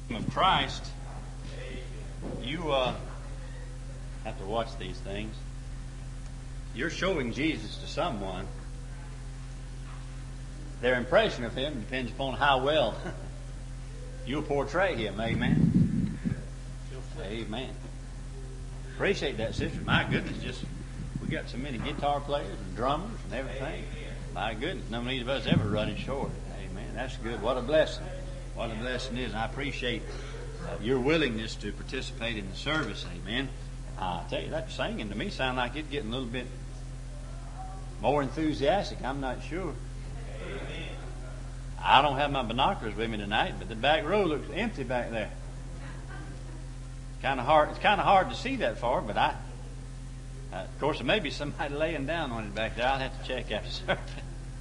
Of Christ, you have to watch these things. You're showing Jesus to someone. Their impression of Him depends upon how well you'll portray Him. Amen. Amen. Appreciate that, sister. My goodness, we got so many guitar players and drummers and everything. My goodness, none of us ever running short. Amen. That's good. What a blessing. What a blessing it is. And I appreciate your willingness to participate in the service. Amen. I tell you, that singing to me sound like it's getting a little bit more enthusiastic. I'm not sure. Amen. I don't have my binoculars with me tonight, but the back row looks empty back there. It's kind of hard to see that far, but of course, there may be somebody laying down on it back there. I'll have to check after service.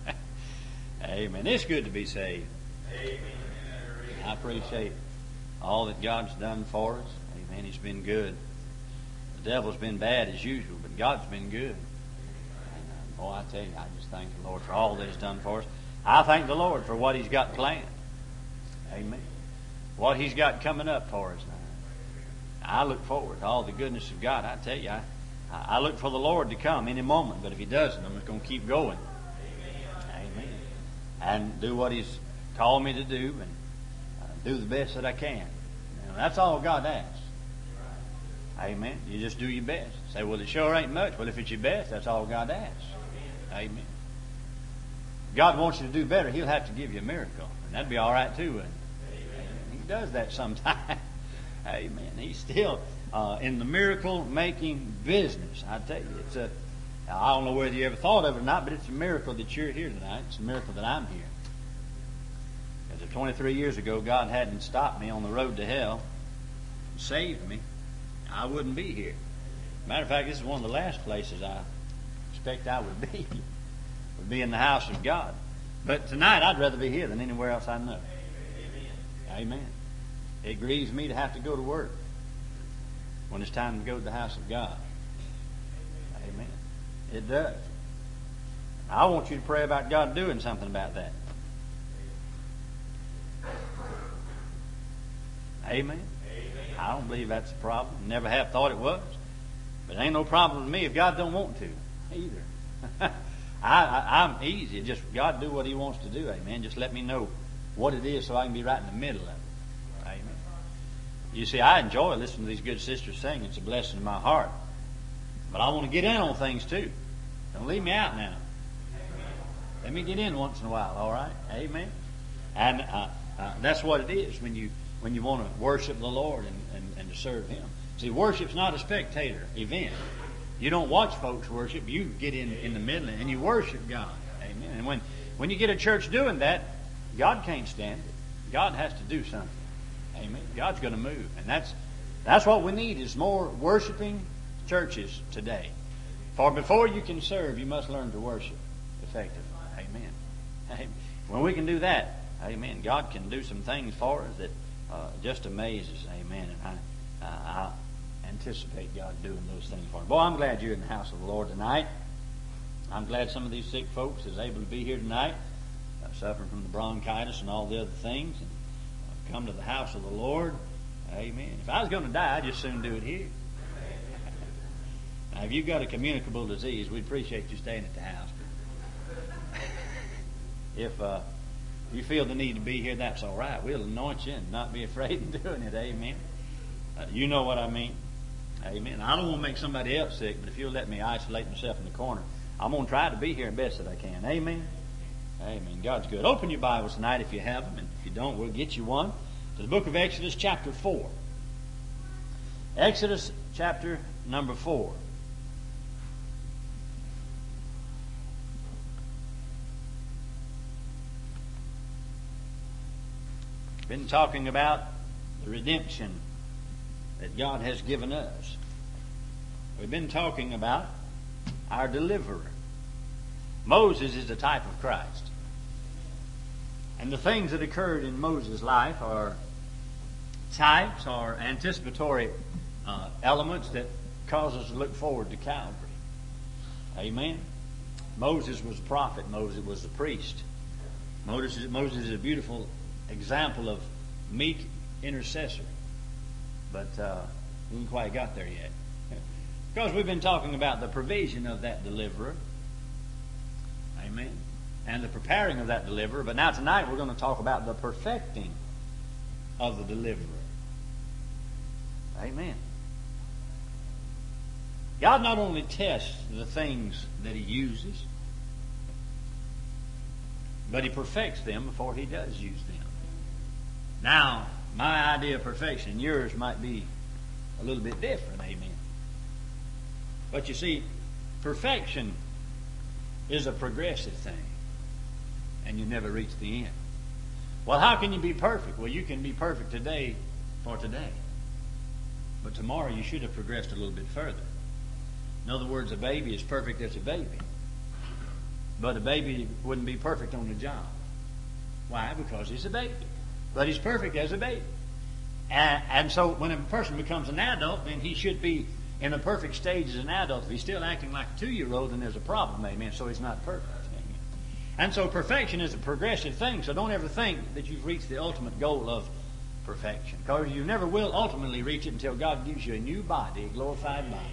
Amen. It's good to be saved. Amen. I appreciate all that God's done for us. Amen. He's been good. The devil's been bad as usual, but God's been good. And, I tell you, I just thank the Lord for all that He's done for us. I thank the Lord for what He's got planned. Amen. What He's got coming up for us now. I look forward to all the goodness of God. I tell you, I look for the Lord to come any moment, but if He doesn't, I'm just going to keep going. Amen. And do what He's called me to do, and do the best that I can. That's all God asks. Amen. You just do your best. Say, well, it sure ain't much. Well, if it's your best, that's all God asks. Amen. If God wants you to do better, He'll have to give you a miracle. And that'd be all right too, wouldn't it? Amen. He does that sometimes. Amen. He's still in the miracle-making business. I tell you, I don't know whether you ever thought of it or not, but it's a miracle that you're here tonight. It's a miracle that I'm here. Because if 23 years ago God hadn't stopped me on the road to hell and saved me, I wouldn't be here. Matter of fact, this is one of the last places I expect I would be in the house of God. But tonight I'd rather be here than anywhere else I know. Amen. It grieves me to have to go to work when it's time to go to the house of God. Amen. It does. I want you to pray about God doing something about that. Amen. I don't believe that's a problem. Never have thought it was. But it ain't no problem with me if God don't want to either. I'm easy. Just God do what He wants to do. Amen. Just let me know what it is so I can be right in the middle of it. Amen. You see, I enjoy listening to these good sisters sing. It's a blessing to my heart. But I want to get in on things too. Don't leave me out now. Let me get in once in a while, all right? Amen. And that's what it is when you want to worship the Lord and to serve Him. See, worship's not a spectator event. You don't watch folks worship. You get in the middle and you worship God. Amen. And when you get a church doing that, God can't stand it. God has to do something. Amen. God's going to move. And that's what we need is more worshiping churches today. For before you can serve, you must learn to worship effectively. Amen. When we can do that, amen, God can do some things for us that just amazes. Amen. And I anticipate God doing those things for us. Boy, I'm glad you're in the house of the Lord tonight. I'm glad some of these sick folks is able to be here tonight, suffering from the bronchitis and all the other things, and come to the house of the Lord. Amen. If I was going to die, I'd just soon do it here. Now, if you've got a communicable disease, we'd appreciate you staying at the house. If you feel the need to be here, that's all right. We'll anoint you and not be afraid of doing it. Amen. You know what I mean. Amen. I don't want to make somebody else sick, but if you'll let me isolate myself in the corner, I'm going to try to be here as best that I can. Amen. Amen. God's good. Open your Bibles tonight if you have them, and if you don't, we'll get you one. To the book of Exodus chapter 4. Exodus chapter number 4. Been talking about the redemption that God has given us. We've been talking about our deliverer. Moses is a type of Christ. And the things that occurred in Moses' life are types or anticipatory elements that cause us to look forward to Calvary. Amen. Moses was a prophet. Moses was a priest. Moses is a beautiful example of meek intercessor. But we ain't quite got there yet. Because we've been talking about the provision of that deliverer. Amen. And the preparing of that deliverer. But now tonight we're going to talk about the perfecting of the deliverer. Amen. God not only tests the things that He uses, but He perfects them before He does use them. Now, my idea of perfection and yours might be a little bit different. Amen. But you see, perfection is a progressive thing. And you never reach the end. Well, how can you be perfect? Well, you can be perfect today for today. But tomorrow you should have progressed a little bit further. In other words, a baby is perfect as a baby. But a baby wouldn't be perfect on the job. Why? Because he's a baby. But he's perfect as a baby. And so when a person becomes an adult, then he should be in the perfect stage as an adult. If he's still acting like a 2-year-old, then there's a problem, amen. So he's not perfect. Amen. And so perfection is a progressive thing. So don't ever think that you've reached the ultimate goal of perfection. Because you never will ultimately reach it until God gives you a new body, a glorified body.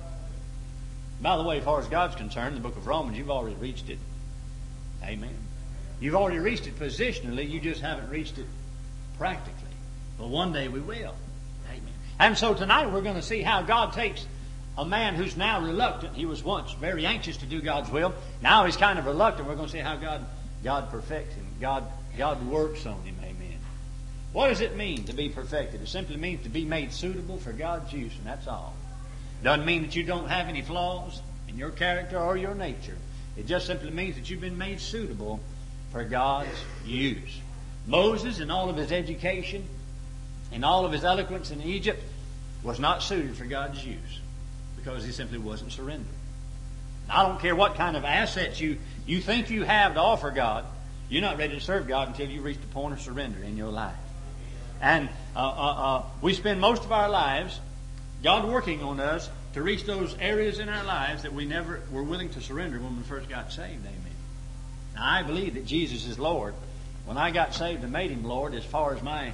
By the way, as far as God's concerned, in the book of Romans, you've already reached it. Amen. You've already reached it positionally. You just haven't reached it practically. But one day we will. Amen. And so tonight we're going to see how God takes a man who's now reluctant. He was once very anxious to do God's will. Now he's kind of reluctant. We're going to see how God perfects him. God works on him. Amen. What does it mean to be perfected? It simply means to be made suitable for God's use, and that's all. Doesn't mean that you don't have any flaws in your character or your nature. It just simply means that you've been made suitable for God's use. Moses, in all of his education, in all of his eloquence in Egypt, was not suited for God's use because he simply wasn't surrendered. Now, I don't care what kind of assets you think you have to offer God, you're not ready to serve God until you reach the point of surrender in your life. And we spend most of our lives, God working on us to reach those areas in our lives that we never were willing to surrender when we first got saved. Amen. Now, I believe that Jesus is Lord. When I got saved and made Him Lord, as far as my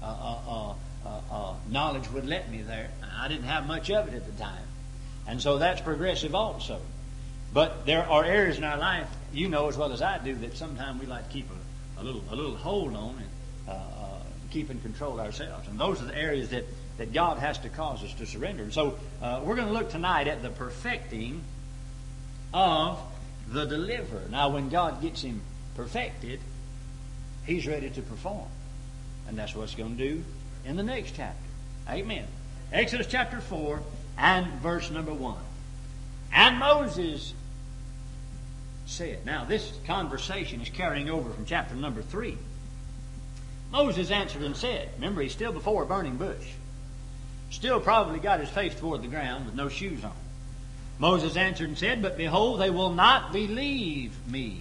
knowledge would let me there, I didn't have much of it at the time. And so that's progressive also. But there are areas in our life, you know as well as I do, that sometimes we like to keep a little hold on and keep in control ourselves. And those are the areas that God has to cause us to surrender. And so we're going to look tonight at the perfecting of the deliverer. Now, when God gets him perfected, He's ready to perform. And that's what it's going to do in the next chapter. Amen. Exodus chapter 4 and verse number 1. And Moses said. Now, this conversation is carrying over from chapter number 3. Moses answered and said. Remember, he's still before a burning bush. Still probably got his face toward the ground with no shoes on. Moses answered and said, But behold, they will not believe me,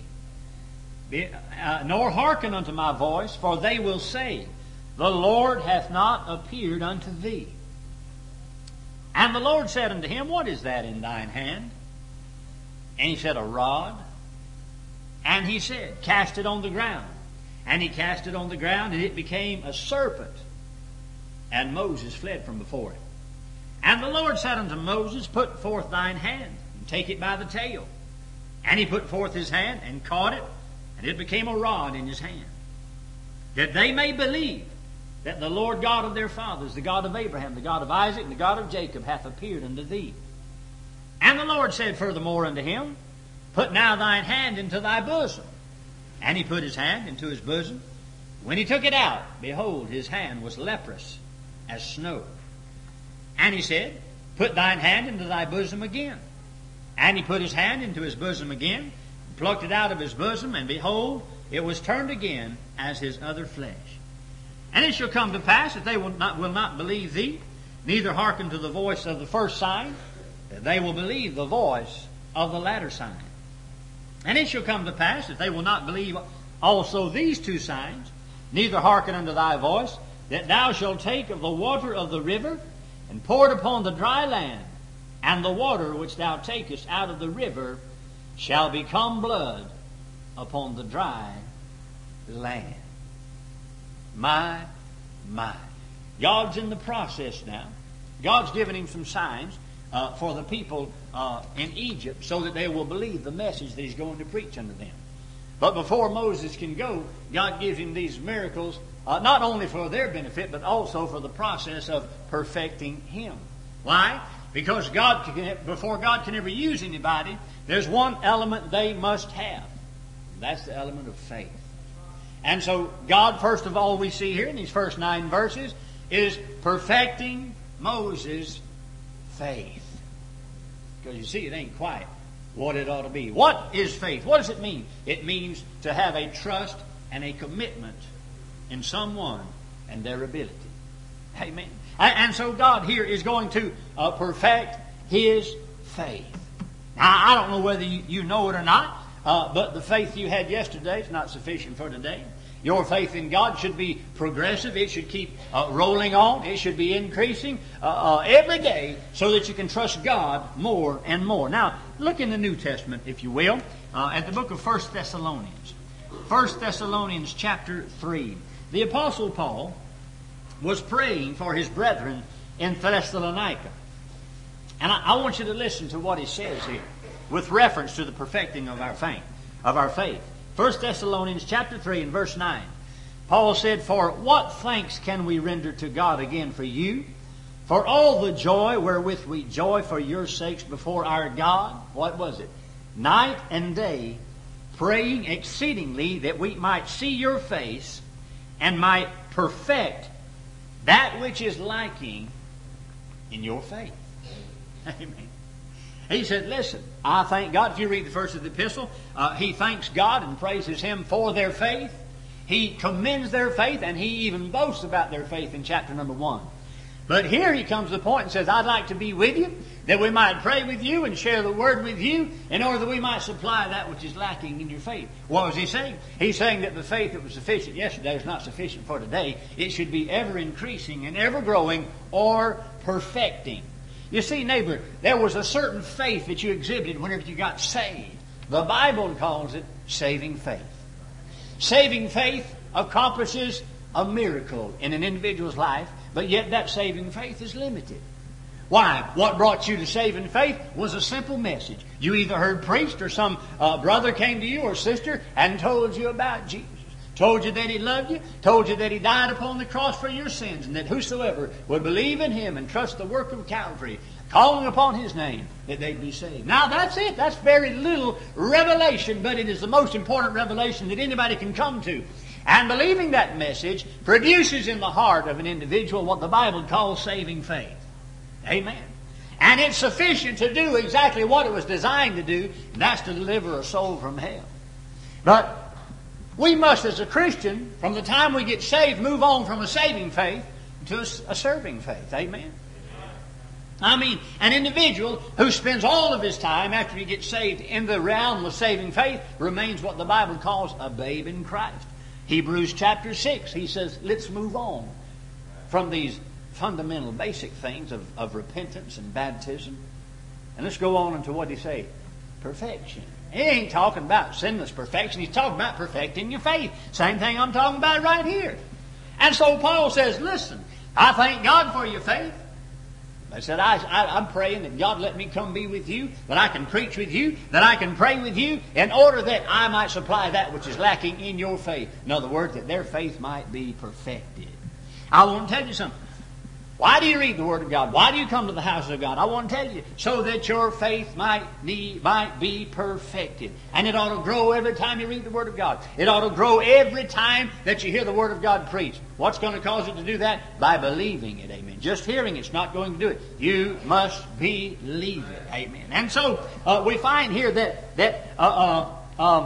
nor hearken unto my voice, for they will say, The Lord hath not appeared unto thee. And the Lord said unto him, What is that in thine hand? And he said, A rod. And he said, Cast it on the ground. And he cast it on the ground, and it became a serpent. And Moses fled from before him. And the Lord said unto Moses, Put forth thine hand, and take it by the tail. And he put forth his hand, and caught it, and it became a rod in his hand. That they may believe that the Lord God of their fathers, the God of Abraham, the God of Isaac, and the God of Jacob, hath appeared unto thee. And the Lord said furthermore unto him, Put now thine hand into thy bosom. And he put his hand into his bosom. When he took it out, behold, his hand was leprous as snow. And he said, Put thine hand into thy bosom again. And he put his hand into his bosom again, plucked it out of his bosom, and behold, it was turned again as his other flesh. And it shall come to pass that they will not believe thee, neither hearken to the voice of the first sign, that they will believe the voice of the latter sign. And it shall come to pass that they will not believe also these two signs, neither hearken unto thy voice, that thou shalt take of the water of the river, and pour it upon the dry land, and the water which thou takest out of the river shall become blood upon the dry land. My. God's in the process now. God's given him some signs for the people in Egypt so that they will believe the message that he's going to preach unto them. But before Moses can go, God gives him these miracles, not only for their benefit, but also for the process of perfecting him. Why? Because before God can ever use anybody, there's one element they must have. That's the element of faith. And so God, first of all, we see here in these first 9 verses, is perfecting Moses' faith. Because you see, it ain't quite what it ought to be. What is faith? What does it mean? It means to have a trust and a commitment in someone and their ability. Amen. And so God here is going to perfect His faith. Now, I don't know whether you know it or not, but the faith you had yesterday is not sufficient for today. Your faith in God should be progressive. It should keep rolling on. It should be increasing every day so that you can trust God more and more. Now, look in the New Testament, if you will, at the book of 1 Thessalonians. 1 Thessalonians chapter 3. The Apostle Paul was praying for his brethren in Thessalonica. And I want you to listen to what he says here with reference to the perfecting of our faith. 1 Thessalonians chapter 3 and verse 9. Paul said, "For what thanks can we render to God again for you? For all the joy wherewith we joy for your sakes before our God." What was it? "Night and day, praying exceedingly that we might see your face and might perfect that which is lacking in your faith." Amen. He said, listen, I thank God. If you read the first of the epistle, he thanks God and praises Him for their faith. He commends their faith, and he even boasts about their faith in chapter number 1. But here he comes to the point and says, I'd like to be with you, that we might pray with you and share the Word with you, in order that we might supply that which is lacking in your faith. What was he saying? He's saying that the faith that was sufficient yesterday is not sufficient for today. It should be ever increasing and ever growing or perfecting. You see, neighbor, there was a certain faith that you exhibited whenever you got saved. The Bible calls it saving faith. Saving faith accomplishes a miracle in an individual's life, but yet that saving faith is limited. Why? What brought you to saving faith was a simple message. You either heard preached or some brother came to you or sister and told you about Jesus. Told you that He loved you, told you that He died upon the cross for your sins, and that whosoever would believe in Him and trust the work of Calvary, calling upon His name, that they'd be saved. Now that's it. That's very little revelation, but it is the most important revelation that anybody can come to. And believing that message produces in the heart of an individual what the Bible calls saving faith. Amen. And it's sufficient to do exactly what it was designed to do, and that's to deliver a soul from hell. But we must, as a Christian, from the time we get saved, move on from a saving faith to a serving faith. Amen? I mean, an individual who spends all of his time after he gets saved in the realm of saving faith remains what the Bible calls a babe in Christ. Hebrews chapter 6, he says, let's move on from these fundamental basic things of repentance and baptism. And let's go on into what he say? Perfection. He ain't talking about sinless perfection. He's talking about perfecting your faith. Same thing I'm talking about right here. And so Paul says, listen, I thank God for your faith. I said, I'm praying that God let me come be with you, that I can preach with you, that I can pray with you, in order that I might supply that which is lacking in your faith. In other words, that their faith might be perfected. I want to tell you something. Why do you read the Word of God? Why do you come to the house of God? I want to tell you, so that your faith might be perfected. And it ought to grow every time you read the Word of God. It ought to grow every time that you hear the Word of God preached. What's going to cause it to do that? By believing it, amen. Just hearing it's not going to do it. You must believe it, amen. And so we find here that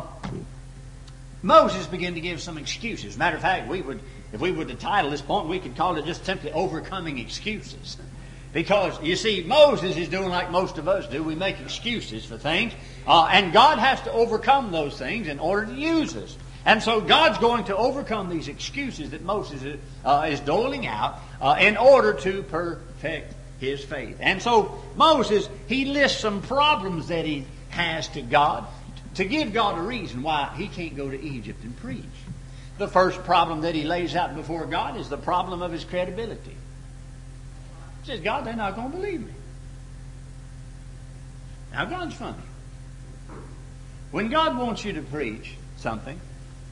Moses began to give some excuses. Matter of fact, if we were to title this point, we could call it just simply overcoming excuses. Because, you see, Moses is doing like most of us do. We make excuses for things. And God has to overcome those things in order to use us. And so God's going to overcome these excuses that Moses is doling out in order to perfect his faith. And so Moses, he lists some problems that he has to God to give God a reason why he can't go to Egypt and preach. the first problem that he lays out before God is the problem of his credibility. He says, God, they're not going to believe me. Now, God's funny. When God wants you to preach something,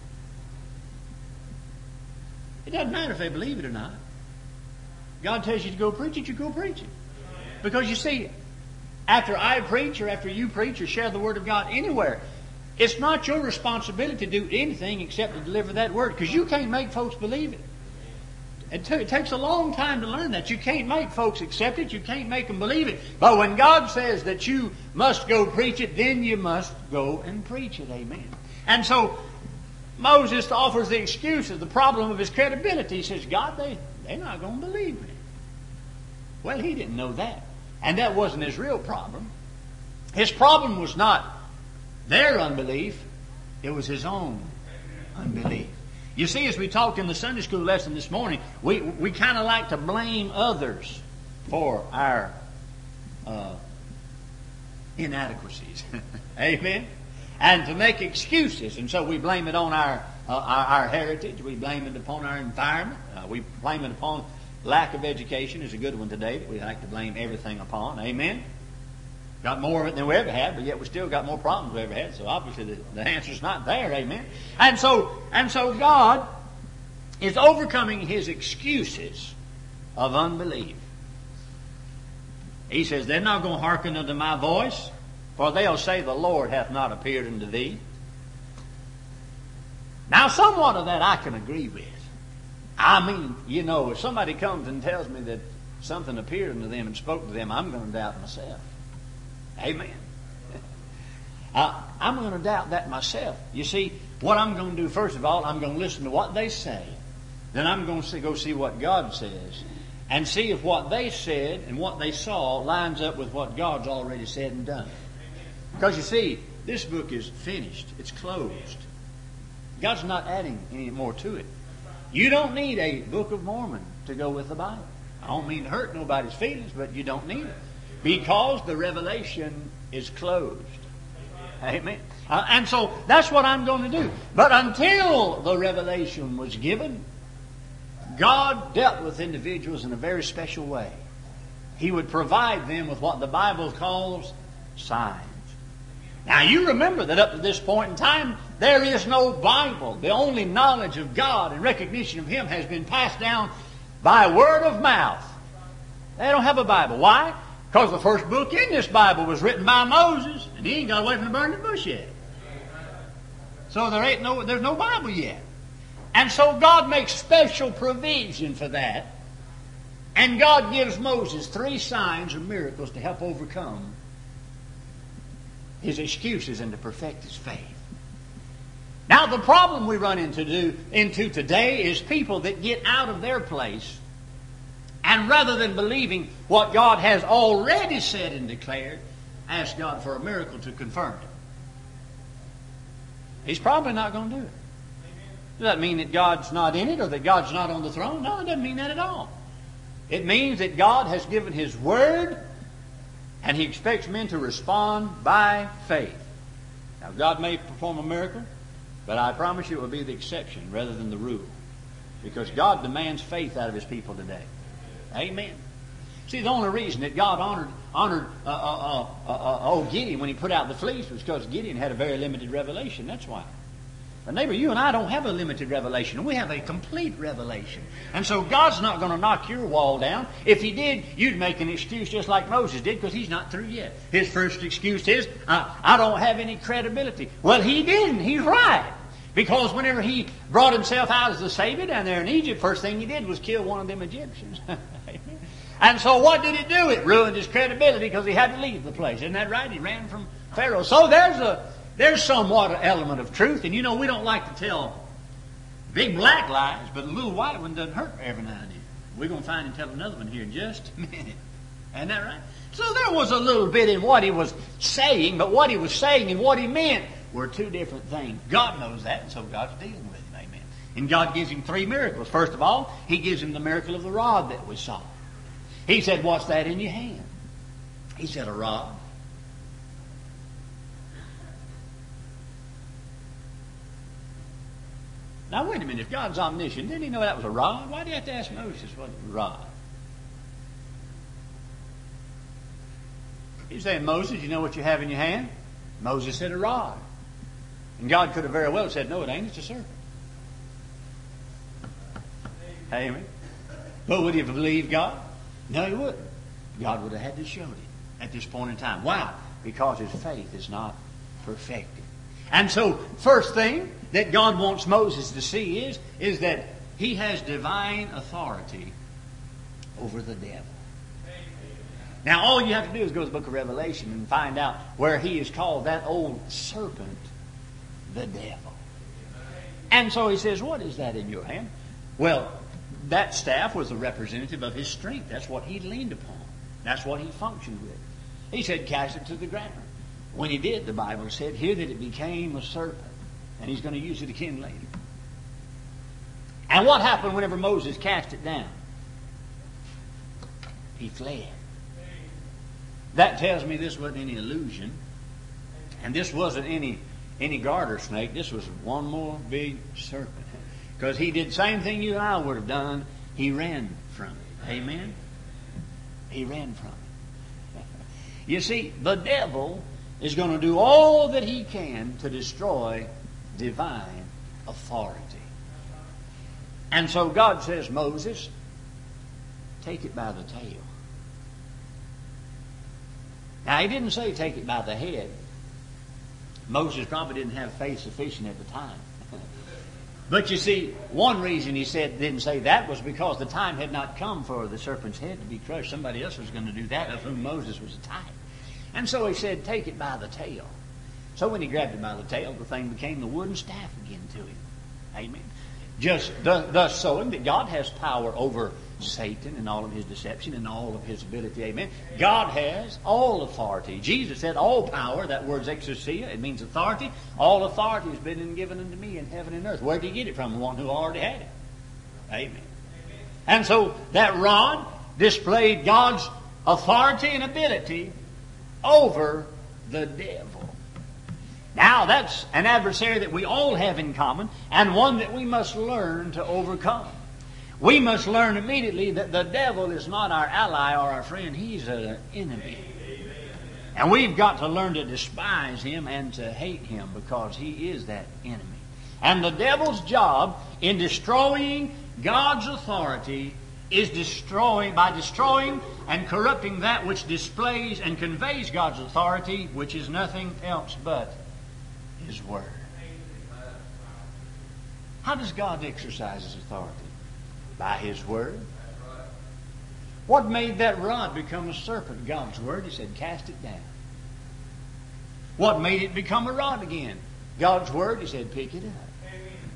it doesn't matter if they believe it or not. God tells you to go preach it, you go preach it. Because you see, after I preach or after you preach or share the Word of God anywhere, it's not your responsibility to do anything except to deliver that Word, because you can't make folks believe it. It takes a long time to learn that. You can't make folks accept it. You can't make them believe it. But when God says that you must go preach it, then you must go and preach it. Amen. And so Moses offers the excuse of the problem of his credibility. He says, God, they're not going to believe me. Well, he didn't know that. And that wasn't his real problem. His problem was not their unbelief. It was his own unbelief. You see, as we talked in the Sunday school lesson this morning, we kind of like to blame others for our inadequacies. Amen? And to make excuses. And so we blame it on our heritage. We blame it upon our environment. We blame it upon lack of education is a good one today that we like to blame everything upon. Amen? Got more of it than we ever had, but yet we still got more problems we ever had. So obviously the answer's not there. Amen. And so God is overcoming his excuses of unbelief. He says, they're not going to hearken unto my voice, for they'll say the Lord hath not appeared unto thee. Now somewhat of that I can agree with. I mean, if somebody comes and tells me that something appeared unto them and spoke to them, I'm going to doubt myself. Amen. I'm going to doubt that myself. You see, what I'm going to do, first of all, I'm going to listen to what they say. Then I'm going to go see what God says. And see if what they said and what they saw lines up with what God's already said and done. Because you see, this book is finished. It's closed. God's not adding any more to it. You don't need a Book of Mormon to go with the Bible. I don't mean to hurt nobody's feelings, but you don't need it. Because the revelation is closed. Amen. And so that's what I'm going to do. But until the revelation was given, God dealt with individuals in a very special way. He would provide them with what the Bible calls signs. Now you remember that up to this point in time, there is no Bible. The only knowledge of God and recognition of Him has been passed down by word of mouth. They don't have a Bible. Why? Because the first book in this Bible was written by Moses, and he ain't got away from the burning bush yet. So there's no Bible yet. And so God makes special provision for that. And God gives Moses 3 signs or miracles to help overcome his excuses and to perfect his faith. Now the problem we run into today is people that get out of their place, and rather than believing what God has already said and declared, ask God for a miracle to confirm it. He's probably not going to do it. Does that mean that God's not in it or that God's not on the throne? No, it doesn't mean that at all. It means that God has given His Word and He expects men to respond by faith. Now, God may perform a miracle, but I promise you it will be the exception rather than the rule. Because God demands faith out of His people today. Amen. See, the only reason that God honored old Gideon when he put out the fleece was because Gideon had a very limited revelation. That's why. But neighbor, you and I don't have a limited revelation. We have a complete revelation. And so God's not going to knock your wall down. If He did, you'd make an excuse just like Moses did because he's not through yet. His first excuse is, I don't have any credibility. Well, he didn't. He's right. Because whenever he brought himself out as the Savior down there in Egypt, first thing he did was kill one of them Egyptians. And so what did it do? It ruined his credibility because he had to leave the place. Isn't that right? He ran from Pharaoh. So there's somewhat an element of truth. And we don't like to tell big black lies, but a little white one doesn't hurt every now and then. We're going to find and tell another one here in just a minute. Isn't that right? So there was a little bit in what he was saying, but what he was saying and what he meant were 2 different things. God knows that, and so God's dealing with him. Amen. And God gives him 3 miracles. First of all, He gives him the miracle of the rod that we saw. He said, "What's that in your hand?" He said, "A rod." Now wait a minute, if God's omniscient, didn't he know that was a rod? Why did he have to ask Moses what was a rod? He's saying, Moses, you know what you have in your hand? Moses said a rod. And God could have very well said, no, it ain't, it's a serpent. Amen. But would he have believed God? No, he wouldn't. God would have had to show it at this point in time. Why? Because his faith is not perfected. And so, first thing that God wants Moses to see is that he has divine authority over the devil. Now, all you have to do is go to the book of Revelation and find out where he is called that old serpent, the devil. And so he says, what is that in your hand? Well, that staff was a representative of his strength. That's what he leaned upon. That's what he functioned with. He said, cast it to the ground. When he did, the Bible said here that it became a serpent. And he's going to use it again later. And what happened whenever Moses cast it down? He fled. That tells me this wasn't any illusion. And this wasn't any garter snake. This was one more big serpent. Because he did the same thing you and I would have done. He ran from it. Amen? He ran from it. You see, the devil is going to do all that he can to destroy divine authority. And so God says, Moses, take it by the tail. Now, he didn't say take it by the head. Moses probably didn't have faith sufficient at the time. But you see, one reason he didn't say that was because the time had not come for the serpent's head to be crushed. Somebody else was going to do that, of whom Moses was a type. And so he said, take it by the tail. So when he grabbed it by the tail, the thing became the wooden staff again to him. Amen. Just thus showing that God has power over Satan and all of his deception and all of his ability. Amen. God has all authority. Jesus said all power, that word's exousia, it means authority. All authority has been given unto me in heaven and earth. Where did he get it from? The one who already had it. Amen. And so that rod displayed God's authority and ability over the devil. Now that's an adversary that we all have in common and one that we must learn to overcome. We must learn immediately that the devil is not our ally or our friend. He's an enemy. And we've got to learn to despise him and to hate him because he is that enemy. And the devil's job in destroying God's authority is by destroying and corrupting that which displays and conveys God's authority, which is nothing else but His Word. How does God exercise His authority? By His Word. What made that rod become a serpent? God's Word. He said, cast it down. What made it become a rod again? God's Word. He said, pick it up.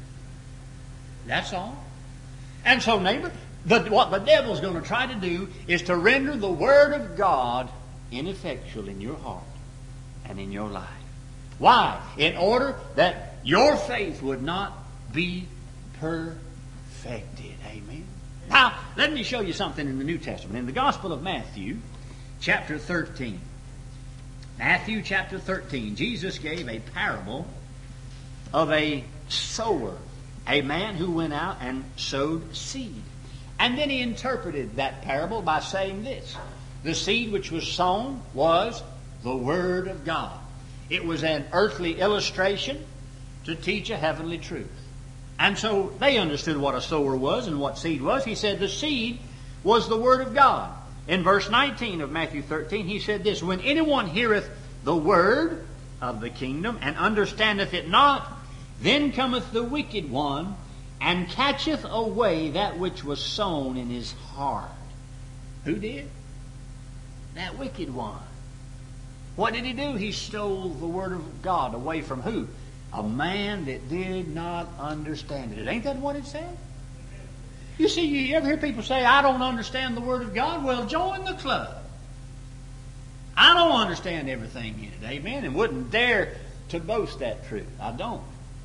That's all. And so, neighbor, what the devil's going to try to do is to render the Word of God ineffectual in your heart and in your life. Why? In order that your faith would not be perfected. Amen. Now, let me show you something in the New Testament. In the Gospel of Matthew, chapter 13. Matthew chapter 13. Jesus gave a parable of a sower. A man who went out and sowed seed. And then he interpreted that parable by saying this. The seed which was sown was the Word of God. It was an earthly illustration to teach a heavenly truth. And so they understood what a sower was and what seed was. He said the seed was the Word of God. In verse 19 of Matthew 13, he said this, when anyone heareth the word of the kingdom and understandeth it not, then cometh the wicked one and catcheth away that which was sown in his heart. Who did? That wicked one. What did he do? He stole the Word of God away from who? A man that did not understand it. Ain't that what it said? You see, you ever hear people say, I don't understand the Word of God? Well, join the club. I don't understand everything in it. Amen. And wouldn't dare to boast that truth. I don't.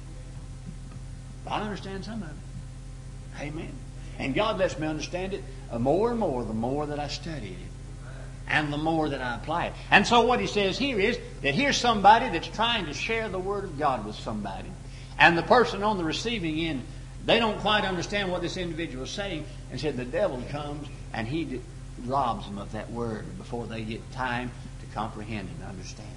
But I understand some of it. Amen. And God lets me understand it more and more the more that I study it. And the more that I apply it. And so what he says here is that here's somebody that's trying to share the Word of God with somebody. And the person on the receiving end They don't quite understand what this individual is saying, and said the devil comes and he robs them of that word before they get time to comprehend and understand.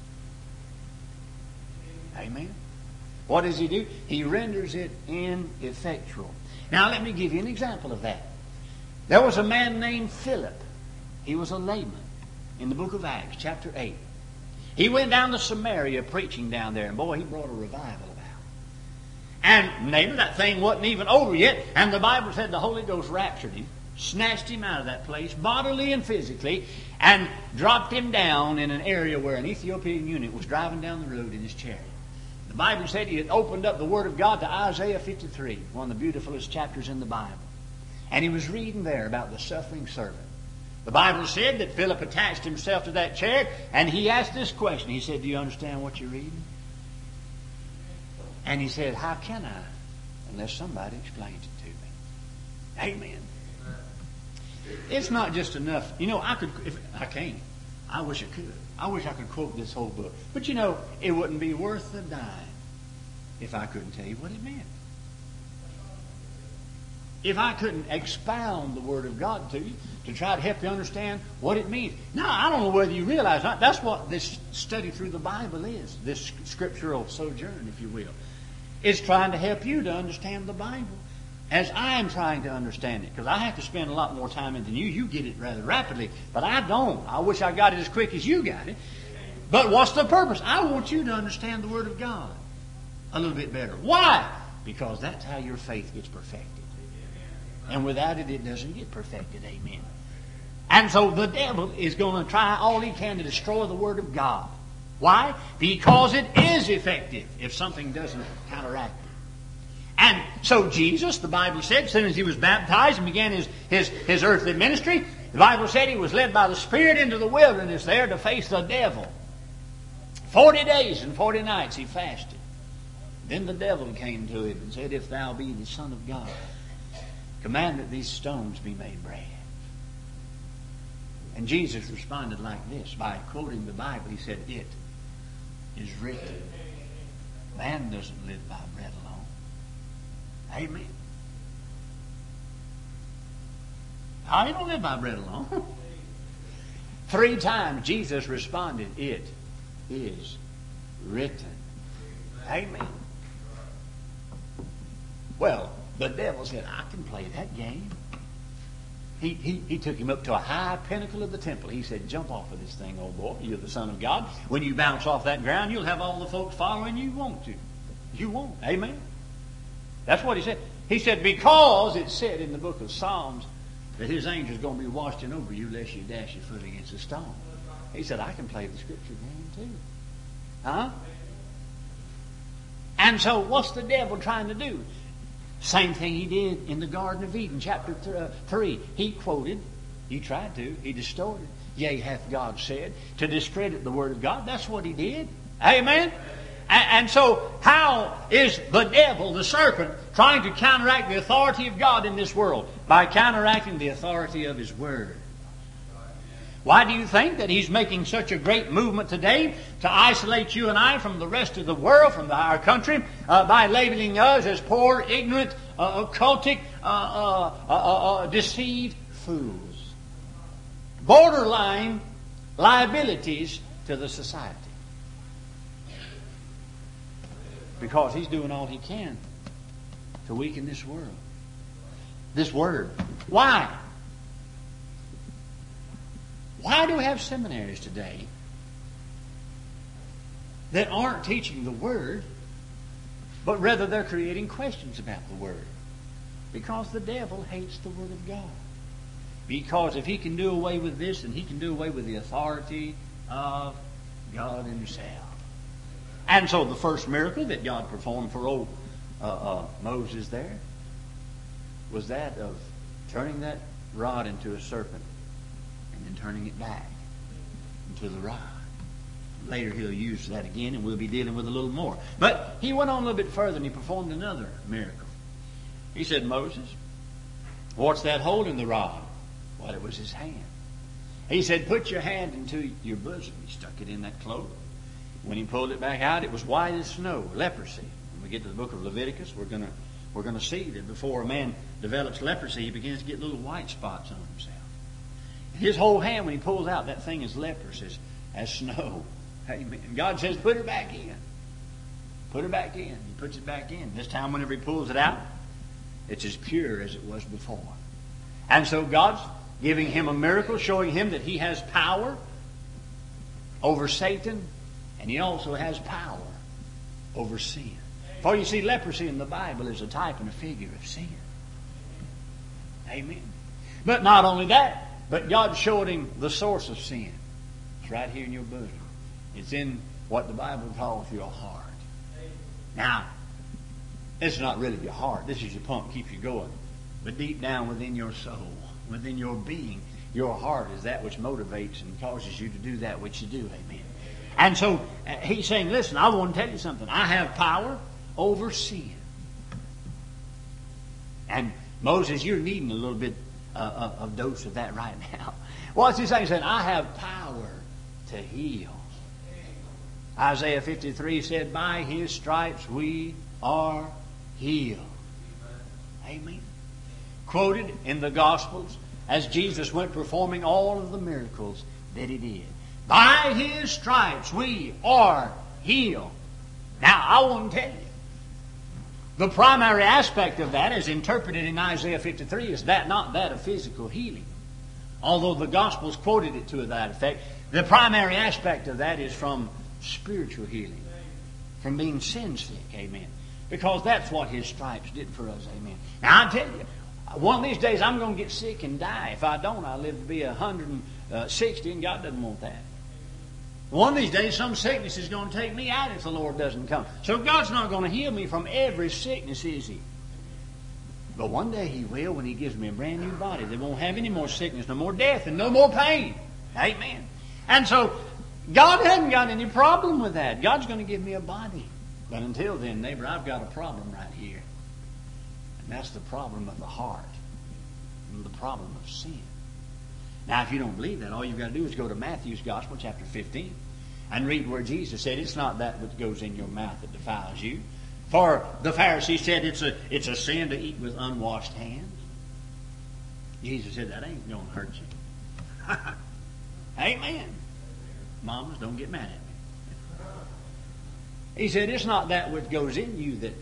Amen. What does he do? He renders it ineffectual. Now let me give you an example of that. There was a man named Philip. He was a layman in the book of Acts, chapter 8. He went down to Samaria preaching down there, and boy, he brought a revival about. And neighbor, that thing wasn't even over yet, and the Bible said the Holy Ghost raptured him, snatched him out of that place, bodily and physically, and dropped him down in an area where an Ethiopian eunuch was driving down the road in his chariot. The Bible said he had opened up the Word of God to Isaiah 53, one of the beautifulest chapters in the Bible. And he was reading there about the suffering servant. The Bible said that Philip attached himself to that chariot, and he asked this question. He said, "Do you understand what you're reading?" And he said, "How can I, unless somebody explains it to me?" Amen. It's not just enough. You know, I can't. I wish I could. I wish I could quote this whole book. But you know, it wouldn't be worth a dime if I couldn't tell you what it meant. If I couldn't expound the Word of God to you to try to help you understand what it means. Now, I don't know whether you realize that. That's what this study through the Bible is. This scriptural sojourn, if you will. It's trying to help you to understand the Bible as I'm trying to understand it. Because I have to spend a lot more time in it than you. You get it rather rapidly. But I don't. I wish I got it as quick as you got it. But what's the purpose? I want you to understand the Word of God a little bit better. Why? Because that's how your faith gets perfected. And without it, it doesn't get perfected. Amen. And so the devil is going to try all he can to destroy the Word of God. Why? Because it is effective if something doesn't counteract it. And so Jesus, the Bible said, as soon as he was baptized and began his earthly ministry, the Bible said he was led by the Spirit into the wilderness there to face the devil. 40 days and 40 nights he fasted. Then the devil came to him and said, "If thou be the Son of God, command that these stones be made bread." And Jesus responded like this by quoting the Bible. He said, "It is written, man doesn't live by bread alone." Amen. Now, you don't live by bread alone. 3 times Jesus responded, "It is written." Amen. Well, the devil said, "I can play that game." He took him up to a high pinnacle of the temple. He said, "Jump off of this thing, old boy. You're the Son of God. When you bounce off that ground, you'll have all the folks following you want to. You won't." Amen. That's what he said. He said, because it said in the book of Psalms that his angel's going to be watching over you lest you dash your foot against a stone. He said, I can play the scripture game too. Huh? And so what's the devil trying to do? Same thing he did in the Garden of Eden, chapter 3. He quoted, he tried to, he distorted. Yea, hath God said, to discredit the Word of God. That's what he did. Amen? And so how is the devil, the serpent, trying to counteract the authority of God in this world? By counteracting the authority of His Word. Why do you think that he's making such a great movement today to isolate you and I from the rest of the world, from our country, by labeling us as poor, ignorant, occultic, deceived fools? Borderline liabilities to the society. Because he's doing all he can to weaken this world. This Word. Why? Why do we have seminaries today that aren't teaching the Word, but rather they're creating questions about the Word? Because the devil hates the Word of God. Because if he can do away with this, then he can do away with the authority of God Himself. And so the first miracle that God performed for old Moses there was that of turning that rod into a serpent and then turning it back into the rod. Later he'll use that again and we'll be dealing with a little more. But he went on a little bit further and he performed another miracle. He said, Moses, what's that holding the rod? Well, it was his hand. He said, put your hand into your bosom. He stuck it in that cloak. When he pulled it back out, it was white as snow, leprosy. When we get to the book of Leviticus, we're going we're going to see that before a man develops leprosy, he begins to get little white spots on himself. His whole hand, when he pulls out, that thing is leprous as snow. Amen. God says, put her back in. Put her back in. He puts it back in. This time, whenever he pulls it out, it's as pure as it was before. And so God's giving him a miracle, showing him that he has power over Satan, and he also has power over sin. For you see, leprosy in the Bible is a type and a figure of sin. Amen. But not only that, but God showed him the source of sin. It's right here in your bosom. It's in what the Bible calls your heart. Now, this is not really your heart. This is your pump, keeps you going. But deep down within your soul, within your being, your heart is that which motivates and causes you to do that which you do. Amen. And so he's saying, listen, I want to tell you something. I have power over sin. And Moses, you're needing a little bit of dose of that right now. What's he saying? He's saying, I have power to heal. Isaiah 53 said, by his stripes we are healed. Amen. Quoted in the Gospels as Jesus went performing all of the miracles that he did. By his stripes we are healed. Now, I want to tell you, the primary aspect of that, as interpreted in Isaiah 53, is not that of physical healing. Although the Gospels quoted it to that effect, the primary aspect of that is from spiritual healing, from being sin sick. Amen. Because that's what his stripes did for us. Amen. Now, I tell you, one of these days I'm going to get sick and die. If I don't, I'll live to be 160, and God doesn't want that. One of these days, some sickness is going to take me out if the Lord doesn't come. So God's not going to heal me from every sickness, is He? But one day He will when He gives me a brand new body. They won't have any more sickness, no more death, and no more pain. Amen. And so God hasn't got any problem with that. God's going to give me a body. But until then, neighbor, I've got a problem right here. And that's the problem of the heart. And the problem of sin. Now, if you don't believe that, all you've got to do is go to Matthew's Gospel, chapter 15, and read where Jesus said, it's not that which goes in your mouth that defiles you. For the Pharisees said it's a sin to eat with unwashed hands. Jesus said, that ain't going to hurt you. Amen. Mamas, don't get mad at me. He said, it's not that which goes in you that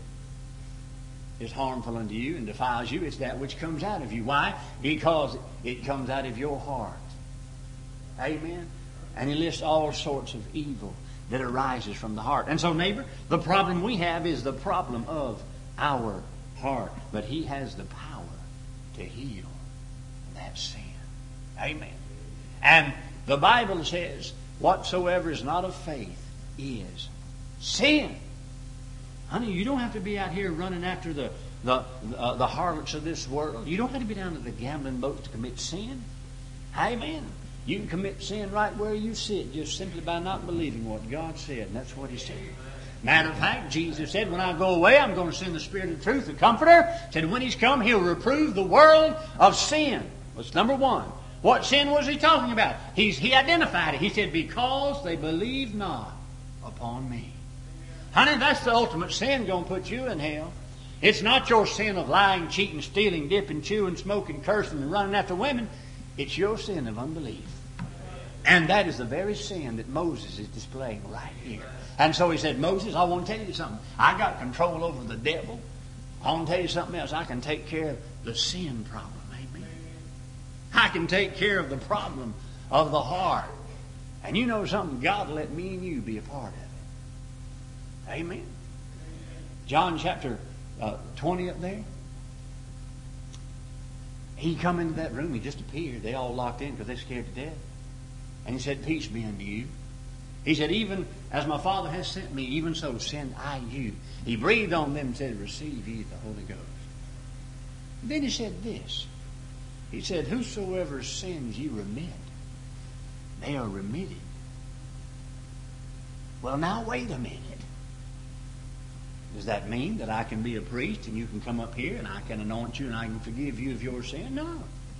is harmful unto you and defiles you. It's that which comes out of you. Why? Because it comes out of your heart. Amen. And he lists all sorts of evil that arises from the heart. And so, neighbor, the problem we have is the problem of our heart. But He has the power to heal that sin. Amen. And the Bible says, whatsoever is not of faith is sin. Honey, you don't have to be out here running after the harlots of this world. You don't have to be down to the gambling boats to commit sin. Amen. You can commit sin right where you sit just simply by not believing what God said. And that's what He said. Matter of fact, Jesus said, when I go away, I'm going to send the Spirit of truth, the Comforter. Said when He's come, He'll reprove the world of sin. That's number one. What sin was He talking about? He identified it. He said, because they believe not upon me. Honey, that's the ultimate sin going to put you in hell. It's not your sin of lying, cheating, stealing, dipping, chewing, smoking, cursing, and running after women. It's your sin of unbelief. And that is the very sin that Moses is displaying right here. And so he said, Moses, I want to tell you something. I got control over the devil. I want to tell you something else. I can take care of the sin problem. Amen. I can take care of the problem of the heart. And you know something? God let me and you be a part of it. Amen. John chapter 20 up there. He come into that room. He just appeared. They all locked in because they're scared to death. And He said, peace be unto you. He said, even as my Father has sent me, even so send I you. He breathed on them and said, receive ye the Holy Ghost. And then He said this. He said, whosoever sins ye remit, they are remitted. Well, now wait a minute. Does that mean that I can be a priest and you can come up here and I can anoint you and I can forgive you of your sin? No.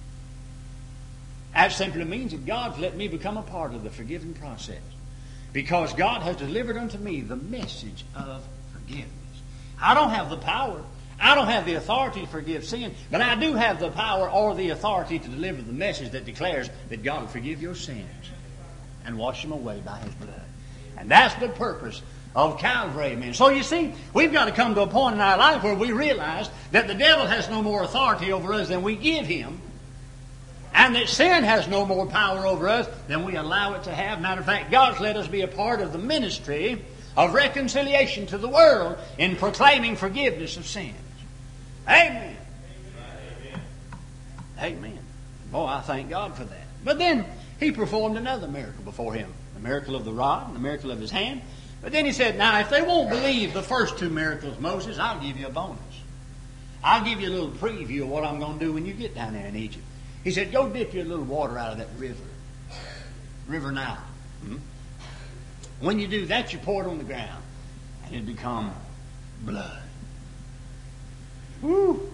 That simply means that God's let me become a part of the forgiving process. Because God has delivered unto me the message of forgiveness. I don't have the power. I don't have the authority to forgive sin, but I do have the power or the authority to deliver the message that declares that God will forgive your sins and wash them away by His blood. And that's the purpose of Calvary, amen. So you see, we've got to come to a point in our life where we realize that the devil has no more authority over us than we give him, and that sin has no more power over us than we allow it to have. Matter of fact, God's let us be a part of the ministry of reconciliation to the world in proclaiming forgiveness of sins. Amen. Amen. Boy, I thank God for that. But then He performed another miracle before him. The miracle of the rod and the miracle of His hand. But then He said, now if they won't believe the first two miracles, Moses, I'll give you a bonus. I'll give you a little preview of what I'm going to do when you get down there in Egypt. He said, go dip your little water out of that River Nile. When you do that, you pour it on the ground, and it become blood. Woo!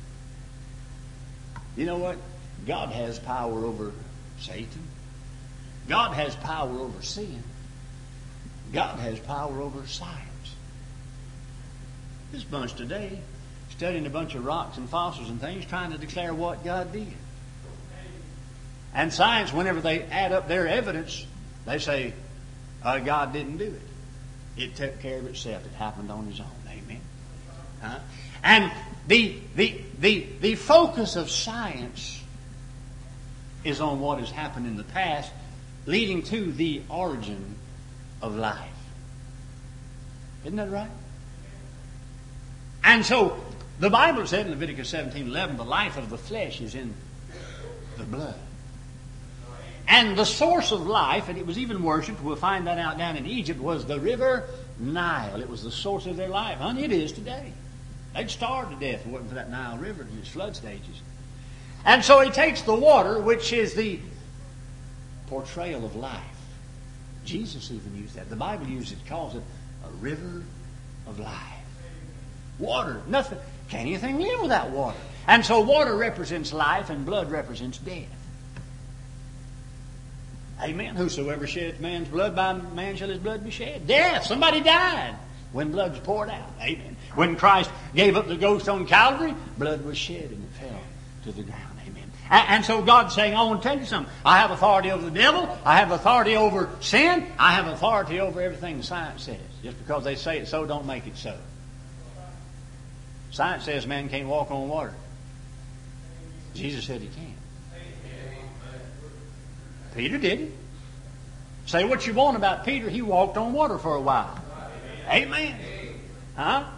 You know what? God has power over Satan. God has power over sin. God has power over science. This bunch today, studying a bunch of rocks and fossils and things, trying to declare what God did. And science, whenever they add up their evidence, they say, God didn't do it. It took care of itself. It happened on His own. Amen. And the focus of science is on what has happened in the past, leading to the origin of life. Isn't that right? And so the Bible said in Leviticus 17:11, the life of the flesh is in the blood. And the source of life, and it was even worshipped, we'll find that out down in Egypt, was the river Nile. It was the source of their life. Honey, it is today. They'd starve to death if it wasn't for that Nile River in its flood stages. And so He takes the water, which is the portrayal of life. Jesus even used that. The Bible calls it a river of life. Water, nothing, can't anything live without water. And so water represents life and blood represents death. Amen. Whosoever sheds man's blood, by man shall his blood be shed. Death. Somebody died when blood was poured out. Amen. When Christ gave up the ghost on Calvary, blood was shed and it fell to the ground. Amen. And so God's saying, I want to tell you something. I have authority over the devil. I have authority over sin. I have authority over everything science says. Just because they say it so, don't make it so. Science says man can't walk on water. Jesus said He can. Peter did it. Say what you want about Peter. He walked on water for a while. Amen. Huh?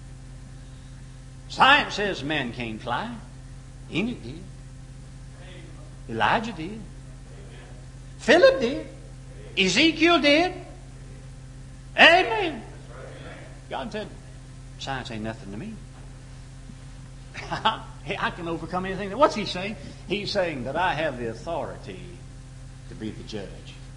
Science says men can't fly. Enoch did. Elijah did. Philip did. Ezekiel did. Amen. God said, science ain't nothing to me. I can overcome anything. What's He saying? He's saying that I have the authority to be the judge.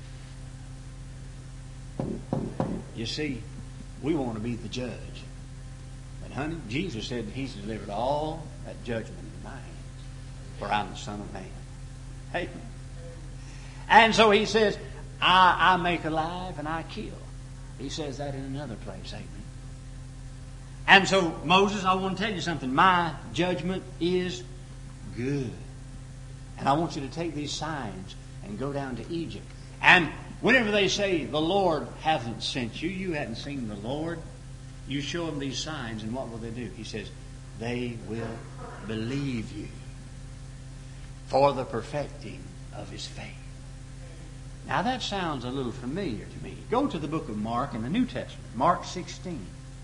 You see, we want to be the judge. But honey, Jesus said that He's delivered all that judgment in my hands. For I'm the Son of Man. Amen. And so He says, I make alive and I kill. He says that in another place. Amen. And so, Moses, I want to tell you something. My judgment is good. And I want you to take these signs and go down to Egypt. And whenever they say, the Lord hasn't sent you, you hadn't seen the Lord, you show them these signs, and what will they do? He says, they will believe you for the perfecting of His faith. Now that sounds a little familiar to me. Go to the book of Mark in the New Testament. Mark 16.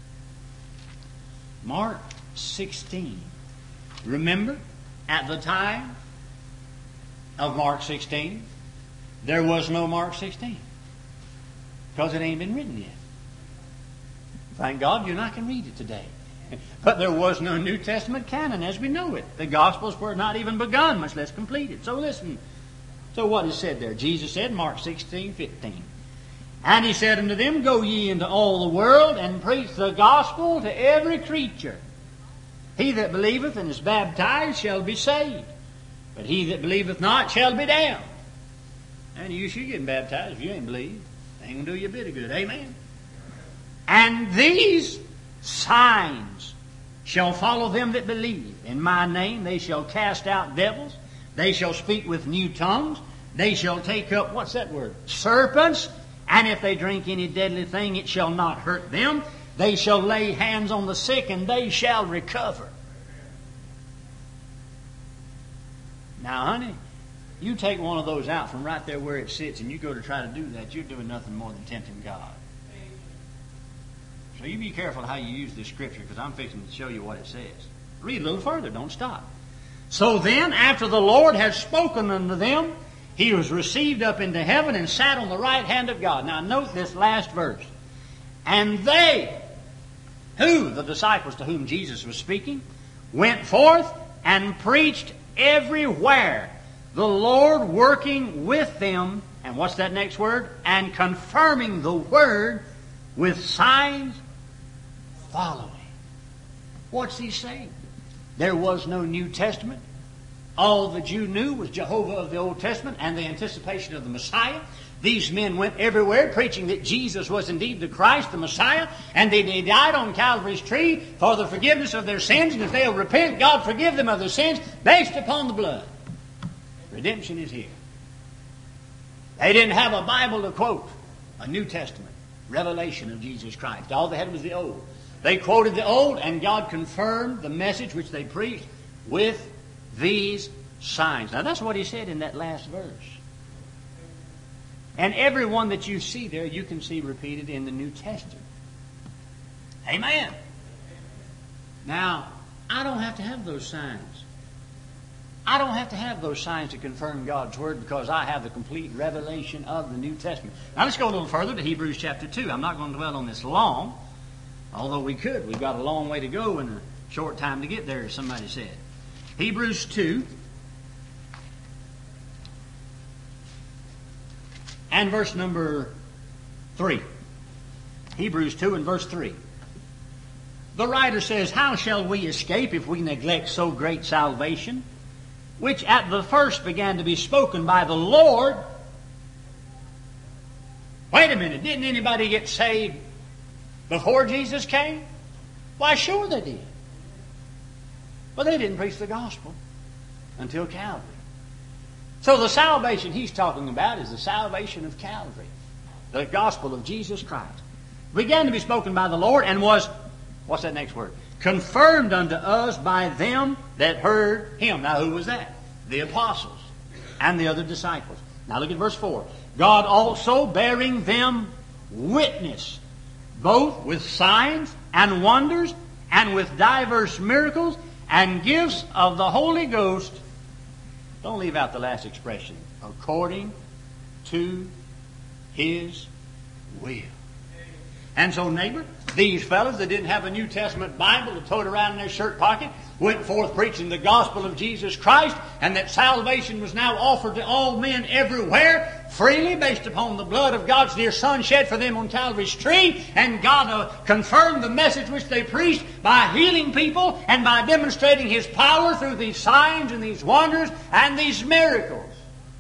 Mark 16. Remember, at the time of Mark 16, there was no Mark 16. Because it ain't been written yet. Thank God you and I can read it today. But there was no New Testament canon as we know it. The Gospels were not even begun, much less completed. So listen. So what is said there? Jesus said, Mark 16:15. And He said unto them, go ye into all the world and preach the gospel to every creature. He that believeth and is baptized shall be saved. But he that believeth not shall be damned. And you should get baptized if you ain't believed. Ain't going to do you a bit of good. Amen. And these signs shall follow them that believe. In my name they shall cast out devils. They shall speak with new tongues. They shall take up," what's that word? "Serpents. And if they drink any deadly thing, it shall not hurt them. They shall lay hands on the sick, and they shall recover." Now, honey, you take one of those out from right there where it sits, and you go to try to do that, you're doing nothing more than tempting God. So you be careful how you use this scripture, because I'm fixing to show you what it says. Read a little further, don't stop. "So then, after the Lord had spoken unto them, He was received up into heaven and sat on the right hand of God." Now note this last verse. "And they," who? The disciples to whom Jesus was speaking, "went forth and preached everywhere, the Lord working with them," and what's that next word? "And confirming the word with signs following." What's he saying? There was no New Testament. All the Jew knew was Jehovah of the Old Testament and the anticipation of the Messiah. These men went everywhere preaching that Jesus was indeed the Christ, the Messiah, and they died on Calvary's tree for the forgiveness of their sins, and if they'll repent, God forgive them of their sins based upon the blood. Redemption is here. They didn't have a Bible to quote, a New Testament, revelation of Jesus Christ. All they had was the Old. They quoted the Old, and God confirmed the message which they preached with these signs. Now that's what He said in that last verse. And every one that you see there, you can see repeated in the New Testament. Amen. Now, I don't have to have those signs. I don't have to have those signs to confirm God's Word, because I have the complete revelation of the New Testament. Now let's go a little further to Hebrews chapter 2. I'm not going to dwell on this long, although we could. We've got a long way to go and a short time to get there, as somebody said. Hebrews 2 and verse number 3. Hebrews 2 and verse 3. The writer says, "How shall we escape if we neglect so great salvation, which at the first began to be spoken by the Lord?" Wait a minute, didn't anybody get saved before Jesus came? Why, sure they did. But they didn't preach the gospel until Calvary. So the salvation he's talking about is the salvation of Calvary, the gospel of Jesus Christ. Began to be spoken by the Lord and was, what's that next word? Confirmed unto us by them that heard Him. Now who was that? The apostles and the other disciples. Now look at verse 4. "God also bearing them witness, both with signs and wonders, and with diverse miracles, and gifts of the Holy Ghost." Don't leave out the last expression. "According to His will." And so, neighbor, these fellows that didn't have a New Testament Bible to tote around in their shirt pocket went forth preaching the gospel of Jesus Christ, and that salvation was now offered to all men everywhere, freely, based upon the blood of God's dear Son shed for them on Calvary's tree. And God confirmed the message which they preached by healing people and by demonstrating His power through these signs and these wonders and these miracles.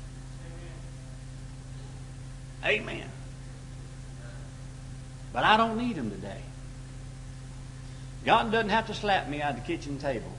Amen. But I don't need them today. God doesn't have to slap me at the kitchen table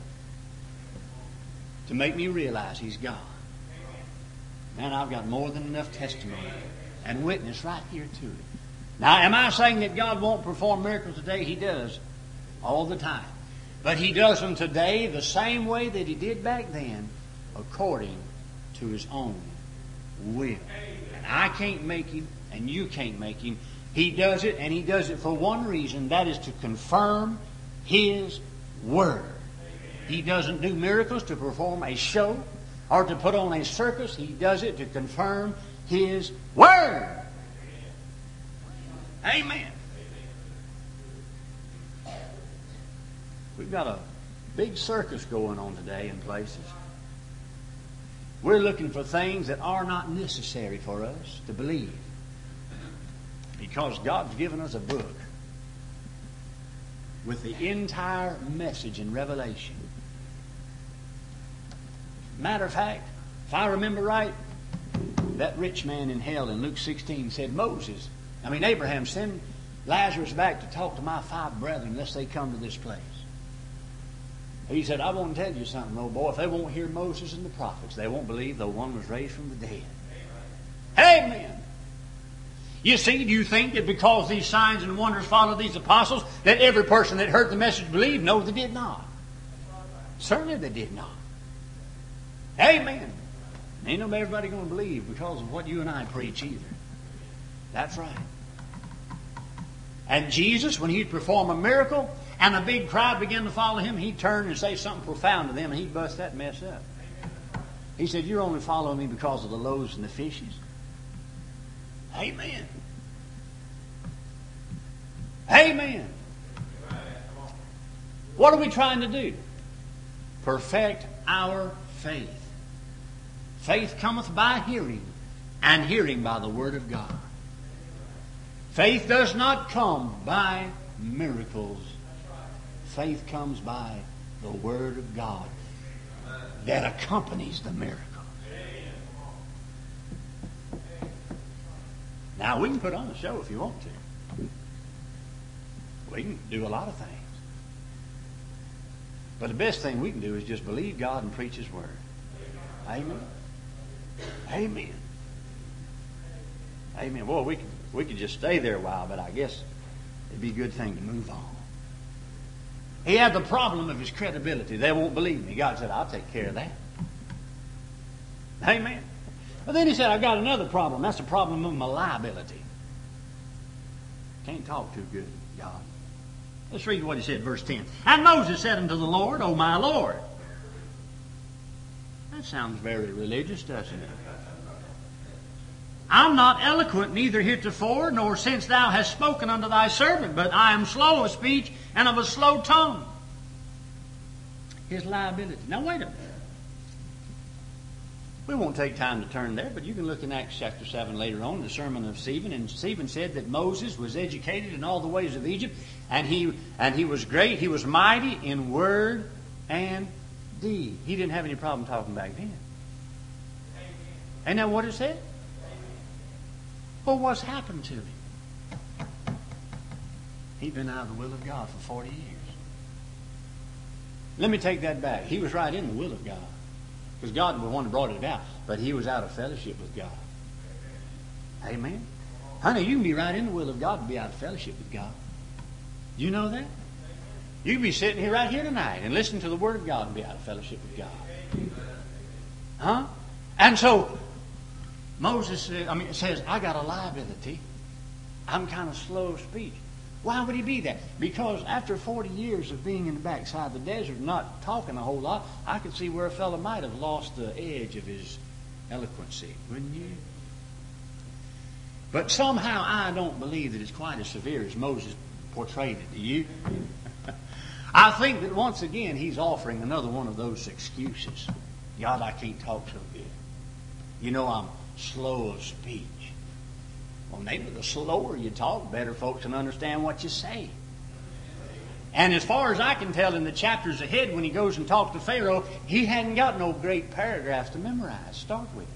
to make me realize He's God. Man, I've got more than enough testimony and witness right here to it. Now, am I saying that God won't perform miracles today? He does all the time. But He does them today the same way that He did back then, according to His own will. And I can't make Him, and you can't make Him. He does it, and He does it for one reason, that is to confirm His Word. He doesn't do miracles to perform a show or to put on a circus. He does it to confirm His Word. Amen. We've got a big circus going on today in places. We're looking for things that are not necessary for us to believe, because God's given us a book with the entire message in Revelation. Matter of fact, if I remember right, that rich man in hell in Luke 16 said, Abraham, send Lazarus back to talk to my 5 brethren lest they come to this place. He said, I want to tell you something, old boy. If they won't hear Moses and the prophets, they won't believe though one was raised from the dead. Amen. You see, do you think that because these signs and wonders followed these apostles, that every person that heard the message believed? No, they did not. Certainly they did not. Amen. Ain't no everybody going to believe because of what you and I preach either. That's right. And Jesus, when he'd perform a miracle and a big crowd began to follow him, he'd turn and say something profound to them and he'd bust that mess up. He said, you're only following me because of the loaves and the fishes. Amen. Amen. What are we trying to do? Perfect our faith. Faith cometh by hearing, and hearing by the Word of God. Faith does not come by miracles. Faith comes by the Word of God that accompanies the miracle. Now, we can put on a show if you want to. We can do a lot of things. But the best thing we can do is just believe God and preach His Word. Amen. Amen. Amen. Boy, we could just stay there a while, but I guess it'd be a good thing to move on. He had the problem of his credibility. They won't believe me. God said, I'll take care of that. Amen. But then he said, I've got another problem. That's the problem of my liability. Can't talk too good, God. Let's read what he said, verse 10. And Moses said unto the Lord, O my Lord. That sounds very religious, doesn't it? I'm not eloquent neither heretofore, nor since thou hast spoken unto thy servant, but I am slow of speech and of a slow tongue. His liability. Now wait a minute. We won't take time to turn there, but you can look in Acts chapter 7 later on, the sermon of Stephen. And Stephen said that Moses was educated in all the ways of Egypt, and he was great, he was mighty in word and deed. He didn't have any problem talking back then. Ain't that what it said? Well, what's happened to him? He'd been out of the will of God for 40 years. Let me take that back. He was right in the will of God. Because God was the one who brought it about. But he was out of fellowship with God. Amen? Honey, you can be right in the will of God and be out of fellowship with God. You know that? You can be sitting here right here tonight and listening to the Word of God and be out of fellowship with God. Huh? And so, Moses says, I got a liability. I'm kind of slow of speech. Why would he be that? Because after 40 years of being in the backside of the desert and not talking a whole lot, I could see where a fellow might have lost the edge of his eloquency, wouldn't you? But somehow I don't believe that it's quite as severe as Moses portrayed it. Do you? I think that once again he's offering another one of those excuses. God, I can't talk so good. You know, I'm slow of speech. Well, maybe the slower you talk, better folks can understand what you say. And as far as I can tell in the chapters ahead, when he goes and talks to Pharaoh, he hadn't got no great paragraphs to memorize. Start with.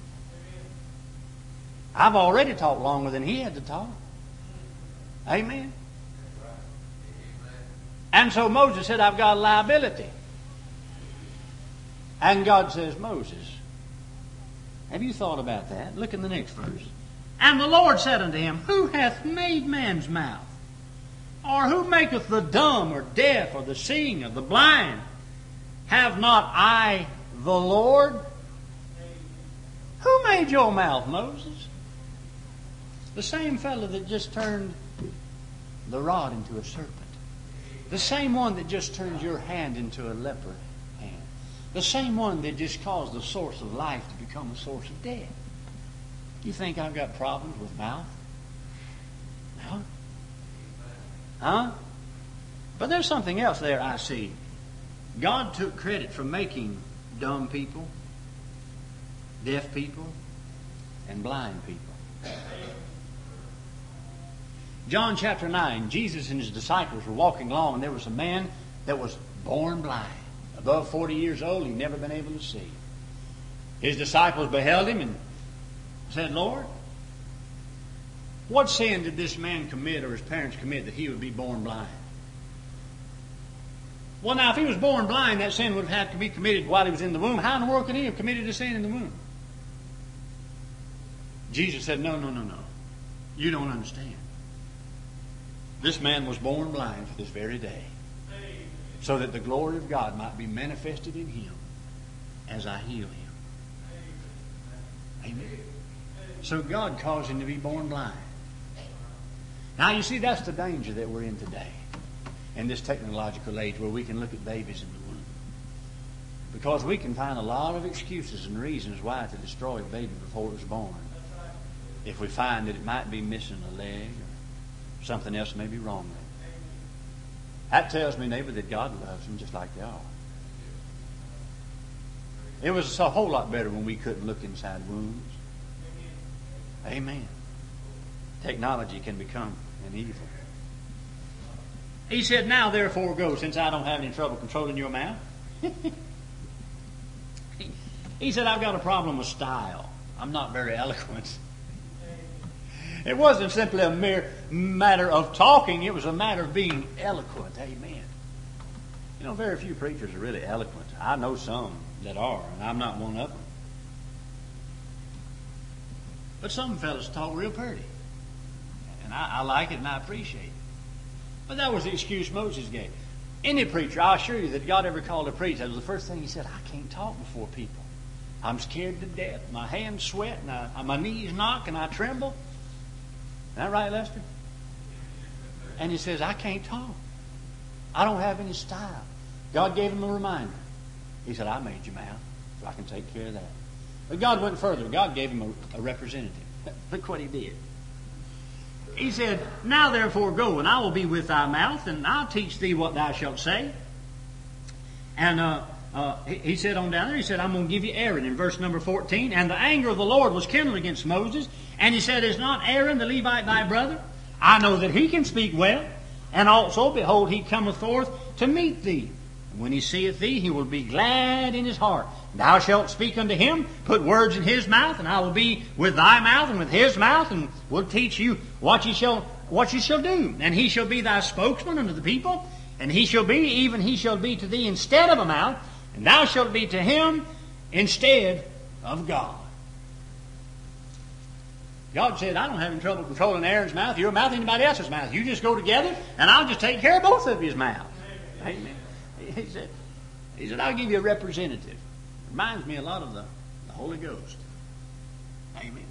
I've already talked longer than he had to talk. Amen. And so Moses said, I've got a liability. And God says, Moses, have you thought about that? Look in the next verse. And the Lord said unto him, Who hath made man's mouth? Or who maketh the dumb or deaf or the seeing or the blind? Have not I the Lord? Who made your mouth, Moses? The same fellow that just turned the rod into a serpent. The same one that just turns your hand into a leper hand. The same one that just caused the source of life to become a source of death. You think I've got problems with mouth? No. Huh? But there's something else there I see. God took credit for making dumb people, deaf people, and blind people. John chapter 9, Jesus and his disciples were walking along, and there was a man that was born blind. Above 40 years old, he'd never been able to see. His disciples beheld him and said, Lord, what sin did this man commit or his parents commit that he would be born blind? Well, now, if he was born blind, that sin would have to be committed while he was in the womb. How in the world could he have committed a sin in the womb? Jesus said, no. You don't understand. This man was born blind for this very day, so that the glory of God might be manifested in him as I heal him. Amen. So God caused him to be born blind. Now, you see, that's the danger that we're in today, in this technological age where we can look at babies in the womb. Because we can find a lot of excuses and reasons why to destroy a baby before it was born. If we find that it might be missing a leg or something else may be wrong with it. That tells me, neighbor, that God loves them just like they are. It was a whole lot better when we couldn't look inside wombs. Amen. Technology can become an evil. He said, now therefore go, since I don't have any trouble controlling your mouth. He said, I've got a problem with style. I'm not very eloquent. It wasn't simply a mere matter of talking. It was a matter of being eloquent. Amen. You know, very few preachers are really eloquent. I know some that are, and I'm not one of them. But some fellas talk real pretty. And I like it and I appreciate it. But that was the excuse Moses gave. Any preacher, I assure you that God ever called a preacher, that was the first thing he said, I can't talk before people. I'm scared to death. My hands sweat and my knees knock and I tremble. Is that right, Lester? And he says, I can't talk. I don't have any style. God gave him a reminder. He said, I made your mouth, so I can take care of that. But God went further. God gave him a representative. Look what he did. He said, now therefore go, and I will be with thy mouth, and I'll teach thee what thou shalt say. And he said on down there, he said, I'm going to give you Aaron in verse number 14. And the anger of the Lord was kindled against Moses. And he said, is not Aaron the Levite thy brother? I know that he can speak well. And also, behold, he cometh forth to meet thee. And when he seeth thee, he will be glad in his heart. Thou shalt speak unto him, put words in his mouth, and I will be with thy mouth and with his mouth, and will teach you what ye shall do. And he shall be thy spokesman unto the people, and he shall be to thee instead of a mouth, and thou shalt be to him instead of God. God said, I don't have any trouble controlling Aaron's mouth, your mouth, anybody else's mouth. You just go together, and I'll just take care of both of his mouths. Amen. He said, I'll give you a representative. Reminds me a lot of the Holy Ghost. Amen.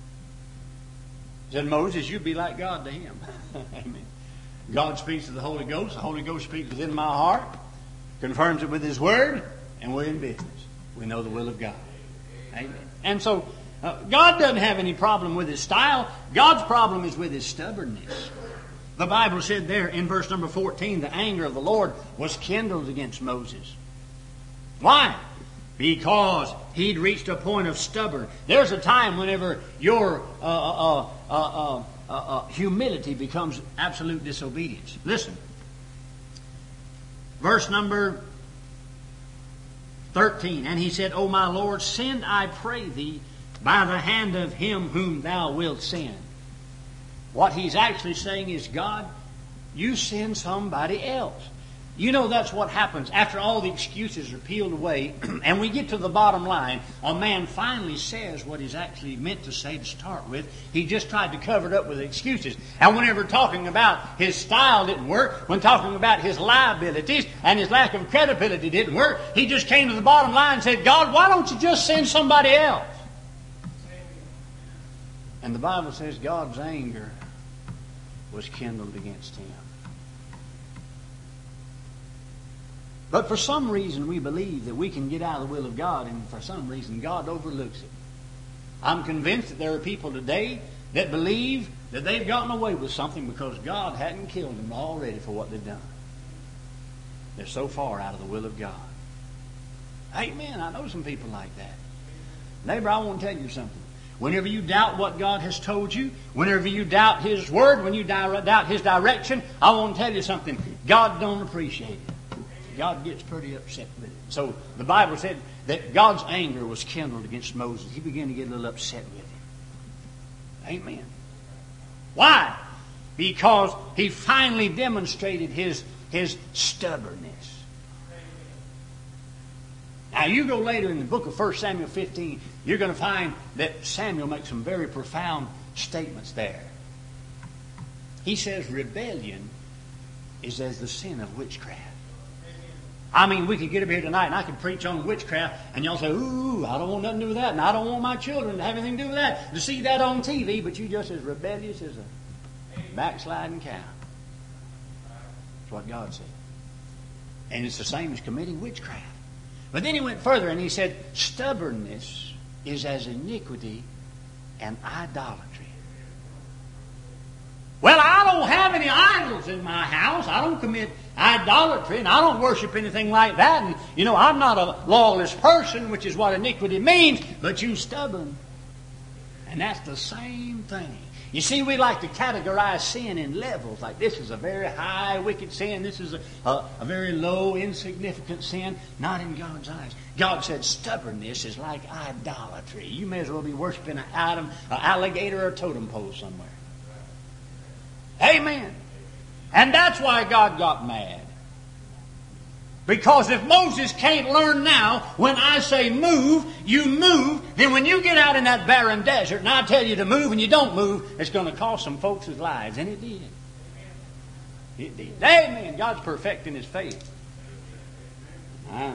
He said, Moses, you be like God to him. Amen. God speaks to the Holy Ghost. The Holy Ghost speaks within my heart, confirms it with His Word, and we're in business. We know the will of God. Amen. And so, God doesn't have any problem with His style. God's problem is with His stubbornness. The Bible said there in verse number 14, the anger of the Lord was kindled against Moses. Why? Because he'd reached a point of stubborn. There's a time whenever your humility becomes absolute disobedience. Listen. Verse number 13. And he said, O my Lord, send, I pray thee, by the hand of him whom thou wilt send. What he's actually saying is, God, you send somebody else. You know, that's what happens after all the excuses are peeled away and we get to the bottom line. A man finally says what he's actually meant to say to start with. He just tried to cover it up with excuses. And whenever talking about his style didn't work, when talking about his liabilities and his lack of credibility didn't work, he just came to the bottom line and said, God, why don't you just send somebody else? And the Bible says God's anger was kindled against him. But for some reason we believe that we can get out of the will of God, and for some reason God overlooks it. I'm convinced that there are people today that believe that they've gotten away with something because God hadn't killed them already for what they've done. They're so far out of the will of God. Amen. I know some people like that. Neighbor, I want to tell you something. Whenever you doubt what God has told you, whenever you doubt His Word, when you doubt His direction, I want to tell you something. God don't appreciate it. God gets pretty upset with it. So the Bible said that God's anger was kindled against Moses. He began to get a little upset with him. Amen. Why? Because he finally demonstrated his stubbornness. Now you go later in the book of 1 Samuel 15, you're going to find that Samuel makes some very profound statements there. He says rebellion is as the sin of witchcraft. I mean, we could get up here tonight and I could preach on witchcraft and y'all say, ooh, I don't want nothing to do with that, and I don't want my children to have anything to do with that, to see that on TV, but you just as rebellious as a backsliding cow. That's what God said. And it's the same as committing witchcraft. But then he went further and he said, stubbornness is as iniquity and idolatry. Well, I don't have any idols in my house. I don't commit idolatry and I don't worship anything like that. And, you know, I'm not a lawless person, which is what iniquity means, but you stubborn. And that's the same thing. You see, we like to categorize sin in levels. Like this is a very high, wicked sin. This is a very low, insignificant sin. Not in God's eyes. God said stubbornness is like idolatry. You may as well be worshiping an alligator or a totem pole somewhere. Amen. And that's why God got mad. Because if Moses can't learn now, when I say move, you move, then when you get out in that barren desert and I tell you to move and you don't move, it's going to cost some folks' lives. And it did. It did. Amen. God's perfecting His faith. I'm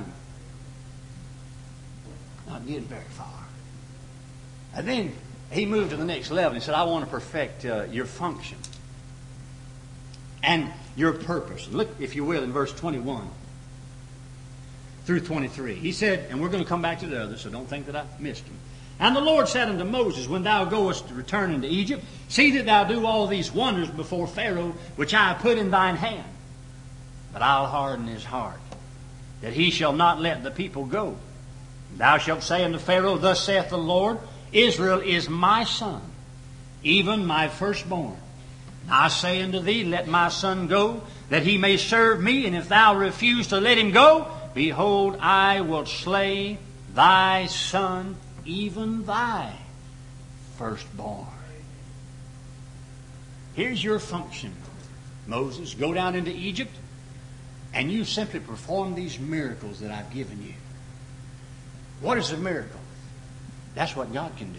not getting very far. And then He moved to the next level. He said, I want to perfect your function and your purpose. Look, if you will, in verse 21 through 23. He said, and we're going to come back to the others, so don't think that I missed them. And the Lord said unto Moses, when thou goest to return into Egypt, see that thou do all these wonders before Pharaoh, which I have put in thine hand. But I'll harden his heart, that he shall not let the people go. Thou shalt say unto Pharaoh, thus saith the Lord, Israel is my son, even my firstborn. I say unto thee, let my son go, that he may serve me. And if thou refuse to let him go, behold, I will slay thy son, even thy firstborn. Here's your function, Moses. Go down into Egypt, and you simply perform these miracles that I've given you. What is a miracle? That's what God can do.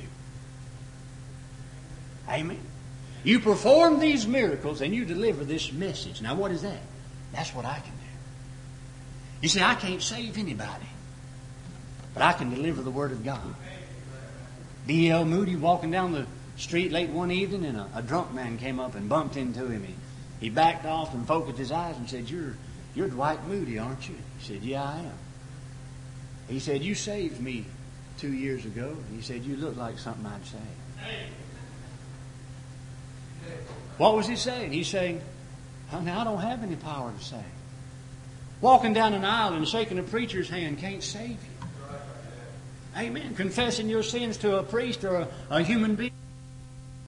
Amen. You perform these miracles and you deliver this message. Now what is that? That's what I can do. You see, I can't save anybody, but I can deliver the Word of God. D.L. Moody walking down the street late one evening, and a drunk man came up and bumped into him. He backed off and focused his eyes and said, You're Dwight Moody, aren't you? He said, yeah, I am. He said, you saved me 2 years ago. He said, you look like something I'd say. What was he saying? He's saying, honey, I don't have any power to save. Walking down an aisle and shaking a preacher's hand can't save you. Amen. Confessing your sins to a priest or a human being